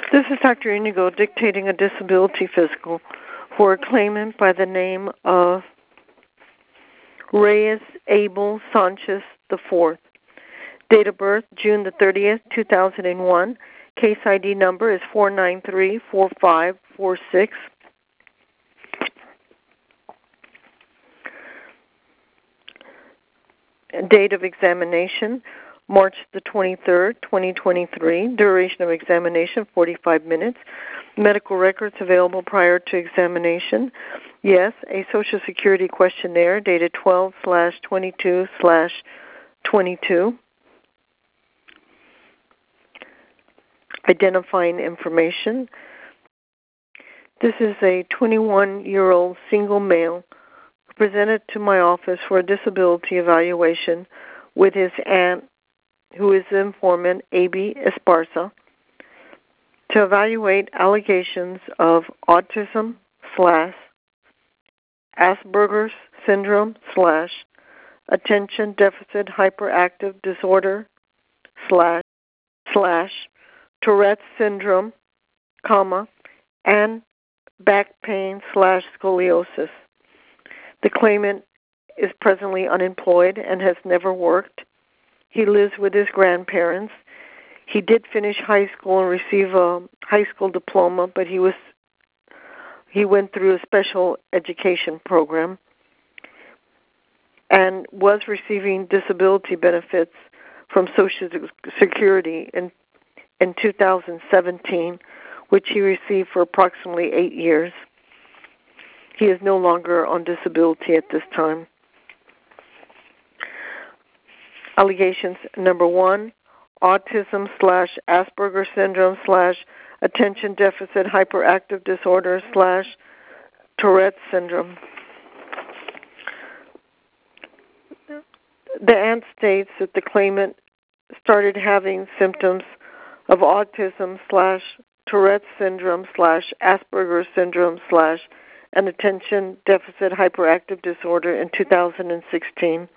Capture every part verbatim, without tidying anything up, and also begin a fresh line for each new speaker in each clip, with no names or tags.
This is Doctor Inigo dictating a disability physical for a claimant by the name of Reyes Abel Sanchez the fourth. Date of birth, June the thirtieth, two thousand one. Case I D number is four nine three four five four six. Date of examination, March the twenty-third, twenty twenty-three. Duration of examination, forty-five minutes. Medical records available prior to examination. Yes, a Social Security questionnaire dated twelve slash twenty-two slash twenty-two. Identifying information. This is a twenty-one-year-old single male who presented to my office for a disability evaluation with his aunt, who is the informant, Abby Esparza, to evaluate allegations of autism slash Asperger's syndrome slash attention deficit hyperactive disorder slash slash Tourette's syndrome, comma, and back pain slash scoliosis. The claimant is presently unemployed and has never worked. He lives with his grandparents. He did finish high school and receive a high school diploma, but he was he went through a special education program and was receiving disability benefits from Social Security in in two thousand seventeen, which he received for approximately eight years. He is no longer on disability at this time. Allegations number one, autism slash Asperger syndrome slash attention deficit hyperactive disorder slash Tourette's syndrome. The aunt states that the claimant started having symptoms of autism slash Tourette's syndrome slash Asperger syndrome slash an attention deficit hyperactive disorder in two thousand sixteen.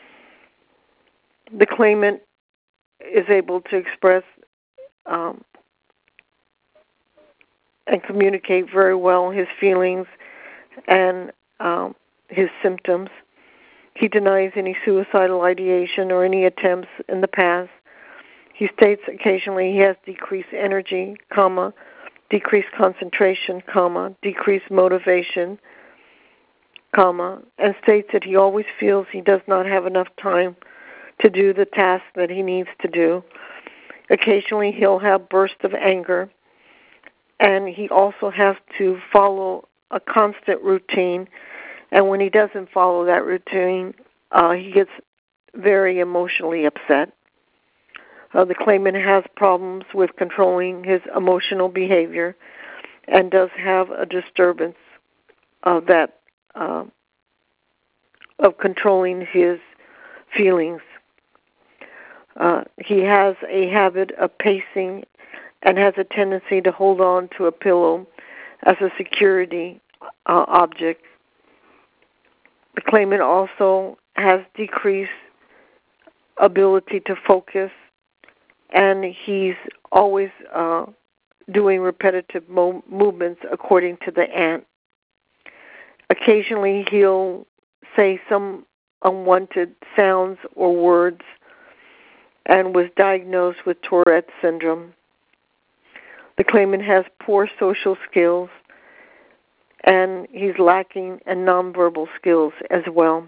The claimant is able to express um, and communicate very well his feelings and um, his symptoms. He denies any suicidal ideation or any attempts in the past. He states occasionally he has decreased energy, comma, decreased concentration, comma, decreased motivation, comma, and states that he always feels he does not have enough time to do the task that he needs to do. Occasionally he'll have bursts of anger, and he also has to follow a constant routine, and when he doesn't follow that routine, uh, he gets very emotionally upset. Uh, the claimant has problems with controlling his emotional behavior and does have a disturbance of that, uh, of controlling his feelings. Uh, he has a habit of pacing and has a tendency to hold on to a pillow as a security uh, object. The claimant also has decreased ability to focus, and he's always uh, doing repetitive mo- movements according to the aunt. Occasionally he'll say some unwanted sounds or words and was diagnosed with Tourette's syndrome. The claimant has poor social skills, and he's lacking in nonverbal skills as well.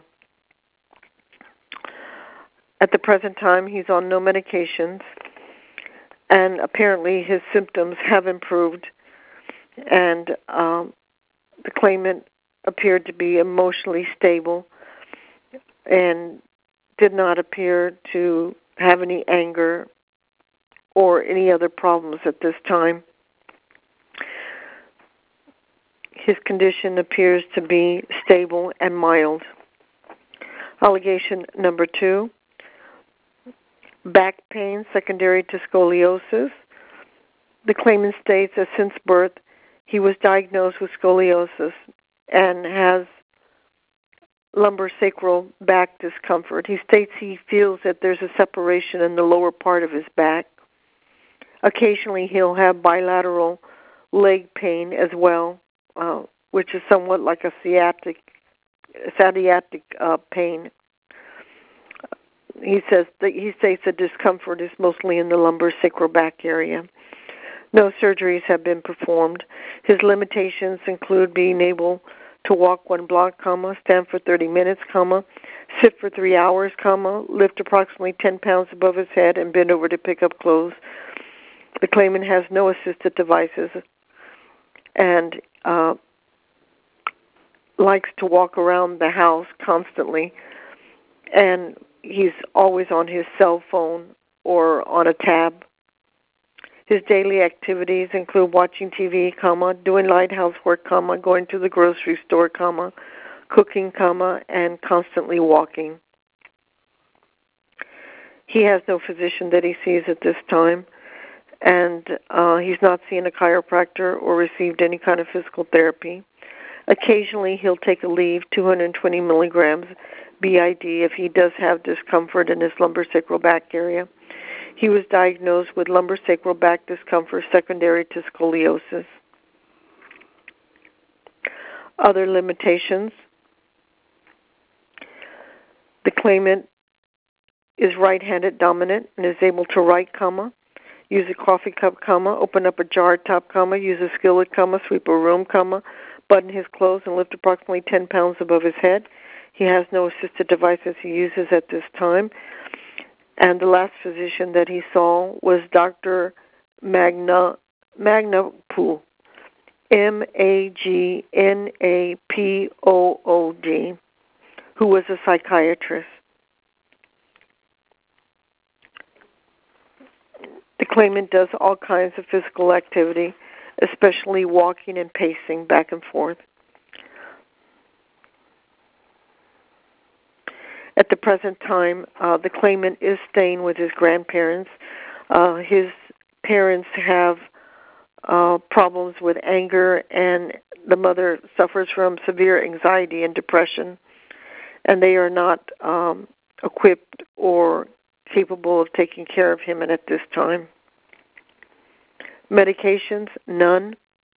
At the present time, he's on no medications, and apparently his symptoms have improved, and um, the claimant appeared to be emotionally stable and did not appear to have any anger or any other problems at this time. His condition appears to be stable and mild. Allegation number two, back pain secondary to scoliosis. The claimant states that since birth he was diagnosed with scoliosis and has lumbosacral back discomfort. He states he feels that there's a separation in the lower part of his back. Occasionally he'll have bilateral leg pain as well, uh, which is somewhat like a sciatic, sciatic uh, pain. He says that he states the discomfort is mostly in the lumbar sacral back area. No surgeries have been performed. His limitations include being able to walk one block, comma, stand for thirty minutes, comma, sit for three hours, comma, lift approximately ten pounds above his head, and bend over to pick up clothes. The claimant has no assisted devices and uh, likes to walk around the house constantly, and he's always on his cell phone or on a tab. His daily activities include watching T V, comma, doing light housework, comma, going to the grocery store, comma, cooking, comma, and constantly walking. He has no physician that he sees at this time, and uh, he's not seen a chiropractor or received any kind of physical therapy. Occasionally, he'll take a leave, two hundred twenty milligrams B I D, if he does have discomfort in his lumbar sacral back area. He was diagnosed with lumbar sacral back discomfort secondary to scoliosis. Other limitations. The claimant is right-handed dominant and is able to write, comma, use a coffee cup, comma, open up a jar top, comma, use a skillet, comma, sweep a room, comma, button his clothes and lift approximately ten pounds above his head. He has no assisted devices he uses at this time. And the last physician that he saw was Doctor Magna Magnapood, M A G N A P O O D, who was a psychiatrist. The claimant does all kinds of physical activity, especially walking and pacing back and forth. At the present time, uh, the claimant is staying with his grandparents. Uh, his parents have uh, problems with anger, and the mother suffers from severe anxiety and depression, and they are not um, equipped or capable of taking care of him at this time. Medications, none.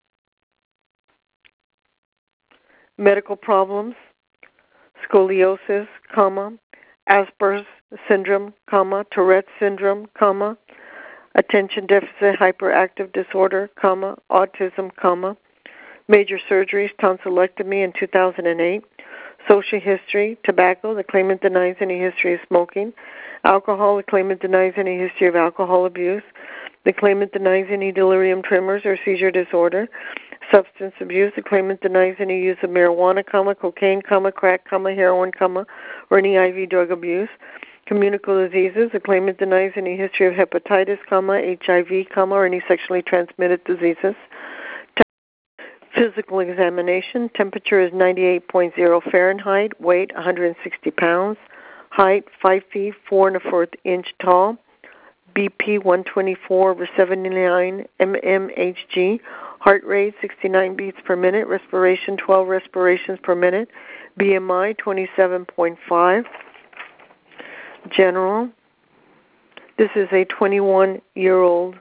Medical problems, scoliosis, comma, Asperger's syndrome, comma, Tourette syndrome, comma, attention deficit hyperactive disorder, comma, autism, comma, major surgeries, tonsillectomy in two thousand eight, social history, tobacco, the claimant denies any history of smoking, alcohol, the claimant denies any history of alcohol abuse, the claimant denies any delirium tremors or seizure disorder, substance abuse, the claimant denies any use of marijuana, comma, cocaine, comma, crack, comma, heroin, comma, or any I V drug abuse. Communicable diseases, the claimant denies any history of hepatitis, comma, H I V, comma, or any sexually transmitted diseases. Physical examination, temperature is ninety-eight point zero Fahrenheit, weight one hundred sixty pounds, height five feet four and a fourth inch tall, B P one twenty-four over seventy-nine mmHg, heart rate sixty-nine beats per minute, respiration twelve respirations per minute, B M I twenty-seven point five. General. This is a twenty-one-year-old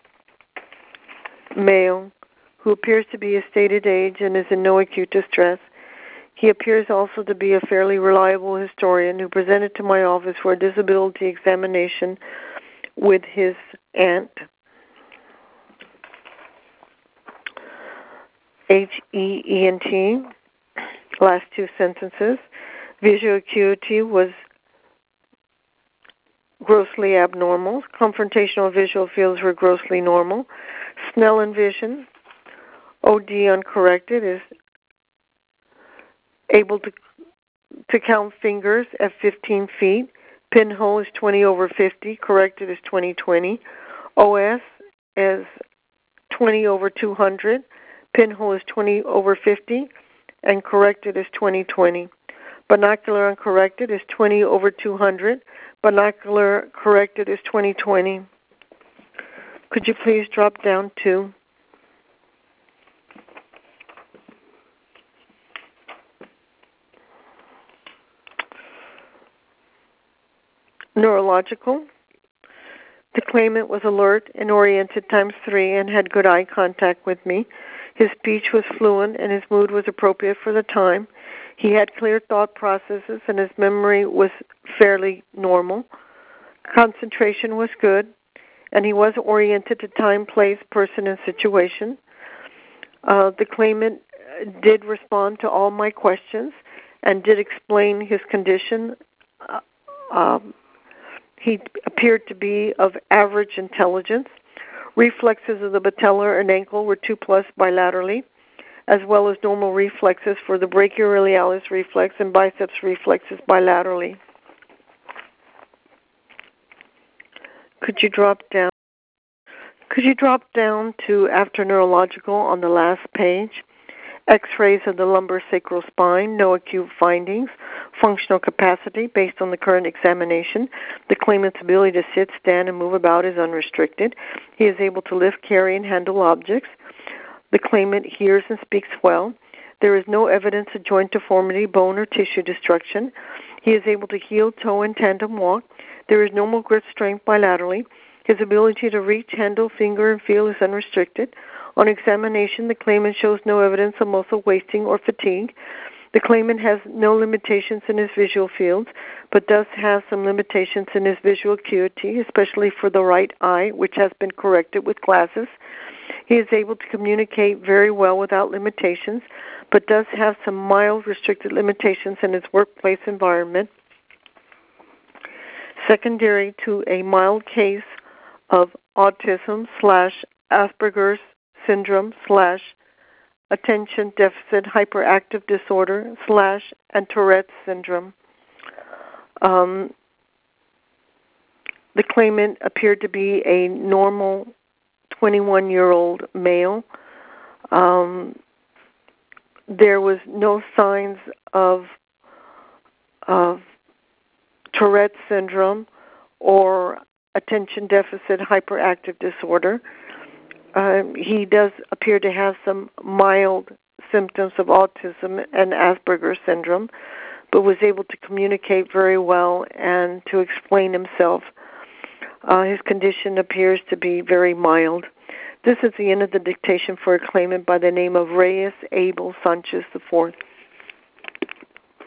male who appears to be a stated age and is in no acute distress. He appears also to be a fairly reliable historian who presented to my office for a disability examination with his aunt, H E E N T, last two sentences. Visual acuity was grossly abnormal. Confrontational visual fields were grossly normal. Snellen vision, O D uncorrected, is able to to count fingers at fifteen feet. Pinhole is twenty over fifty. Corrected is twenty twenty. O S is twenty over two hundred. Pinhole is twenty over fifty. And corrected is twenty twenty. Binocular uncorrected is twenty over two hundred. Binocular corrected is twenty twenty. Could you please drop down to neurological? The claimant was alert and oriented times three and had good eye contact with me. His speech was fluent and his mood was appropriate for the time. He had clear thought processes and his memory was fairly normal. Concentration was good, and he was oriented to time, place, person, and situation. Uh, the claimant did respond to all my questions and did explain his condition. Uh, um, he appeared to be of average intelligence. Reflexes of the patellar and ankle were two plus bilaterally, as well as normal reflexes for the brachioradialis reflex and biceps reflexes bilaterally. Could you drop down? Could you drop down to after neurological on the last page? X-rays of the lumbar sacral spine, no acute findings. Functional capacity based on the current examination. The claimant's ability to sit, stand, and move about is unrestricted. He is able to lift, carry, and handle objects. The claimant hears and speaks well. There is no evidence of joint deformity, bone, or tissue destruction. He is able to heel, toe, and tandem walk. There is normal grip strength bilaterally. His ability to reach, handle, finger, and feel is unrestricted. On examination, the claimant shows no evidence of muscle wasting or fatigue. The claimant has no limitations in his visual fields, but does have some limitations in his visual acuity, especially for the right eye, which has been corrected with glasses. He is able to communicate very well without limitations, but does have some mild restricted limitations in his workplace environment. Secondary to a mild case of autism slash Asperger's syndrome slash attention deficit hyperactive disorder slash and Tourette's syndrome. Um, the claimant appeared to be a normal twenty-one-year-old male. Um, there was no signs of of Tourette's syndrome or attention deficit hyperactive disorder. Uh, he does appear to have some mild symptoms of autism and Asperger's syndrome, but was able to communicate very well and to explain himself. Uh, his condition appears to be very mild. This is the end of the dictation for a claimant by the name of Reyes Abel Sanchez the fourth.